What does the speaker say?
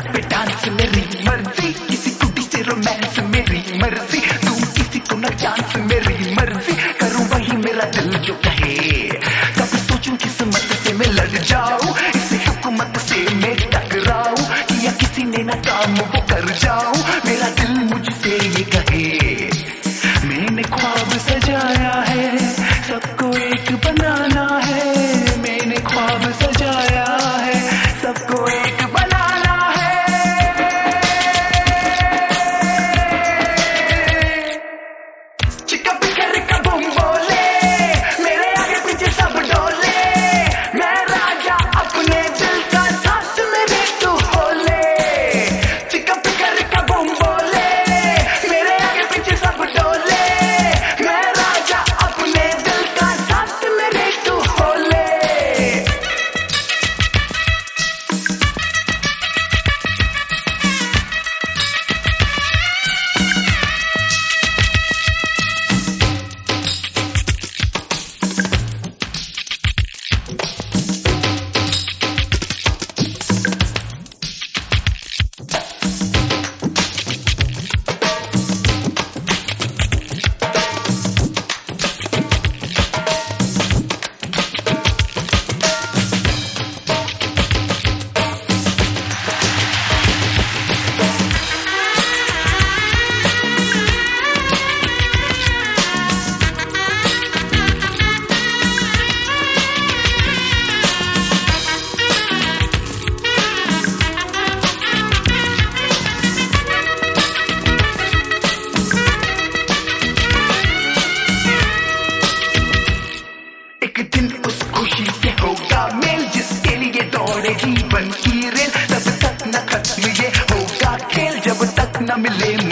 सड़क पे डांस मेरी मर्जी, किसी कुड़ी से रोमांस मेरी मर्जी, दूं किसी को न चांस मेरी मर्जी, करूं वही मेरा दिल जो कहे। कभी सोचूं किस्मत से मैं लड़ जाऊं, इस हुकूमत से मैं टकराऊं, किया किसी ने ना काम वो कर जाऊं, मेरा दिल मुझसे ये कहे। मैंने ख्वाब सजाया है सबको एक बनाना है, मैंने ख्वाब सजाया है सबको एक बनाना है। चिका पिकर का बम बोले, मेरे आगे पीछे सब डोले, मैं राजा अपने दिल का साथ मेरे तू होले। चिका पिकर का बम बोले, मेरे आगे पीछे सब डोले, मैं राजा अपने दिल का साथ मेरे तू होले। एक दिन उस खुशी से होगा मेल, जिसके लिए दौड़े जीवन की रेल, तब तक न खत्म ये होगा खेल, जब तक न मिले